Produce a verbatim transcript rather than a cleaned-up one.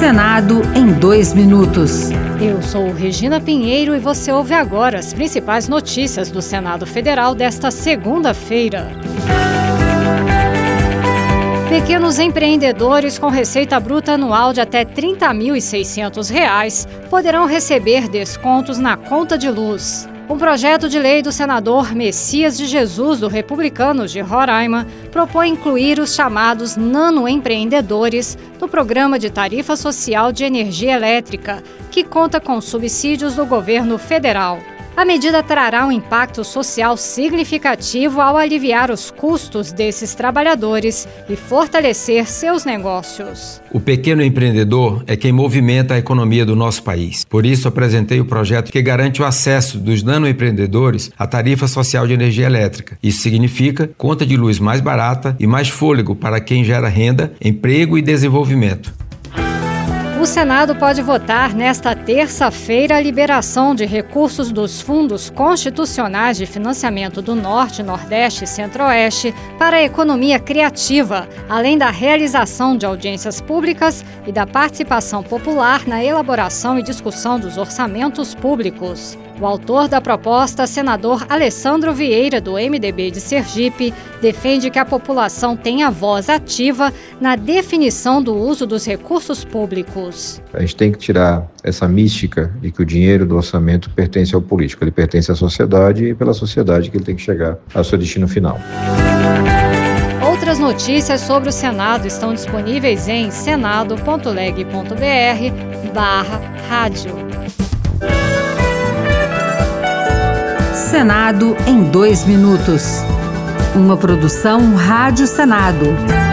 Senado em dois minutos. Eu sou Regina Pinheiro e você ouve agora as principais notícias do Senado Federal desta segunda-feira. Pequenos empreendedores com receita bruta anual de até trinta mil e seiscentos reais poderão receber descontos na conta de luz. Um projeto de lei do senador Messias de Jesus, do Republicanos de Roraima, propõe incluir os chamados nanoempreendedores no programa de tarifa social de energia elétrica, que conta com subsídios do governo federal. A medida trará um impacto social significativo ao aliviar os custos desses trabalhadores e fortalecer seus negócios. O pequeno empreendedor é quem movimenta a economia do nosso país. Por isso, apresentei o projeto que garante o acesso dos nanoempreendedores à tarifa social de energia elétrica. Isso significa conta de luz mais barata e mais fôlego para quem gera renda, emprego e desenvolvimento. O Senado pode votar nesta terça-feira a liberação de recursos dos fundos constitucionais de financiamento do Norte, Nordeste e Centro-Oeste para a economia criativa, além da realização de audiências públicas e da participação popular na elaboração e discussão dos orçamentos públicos. O autor da proposta, senador Alessandro Vieira, do M D B de Sergipe, defende que a população tenha voz ativa na definição do uso dos recursos públicos. A gente tem que tirar essa mística de que o dinheiro do orçamento pertence ao político. Ele pertence à sociedade e pela sociedade que ele tem que chegar ao seu destino final. Outras notícias sobre o Senado estão disponíveis em senado.leg.br barra rádio. Senado em dois minutos. Uma produção Rádio Senado.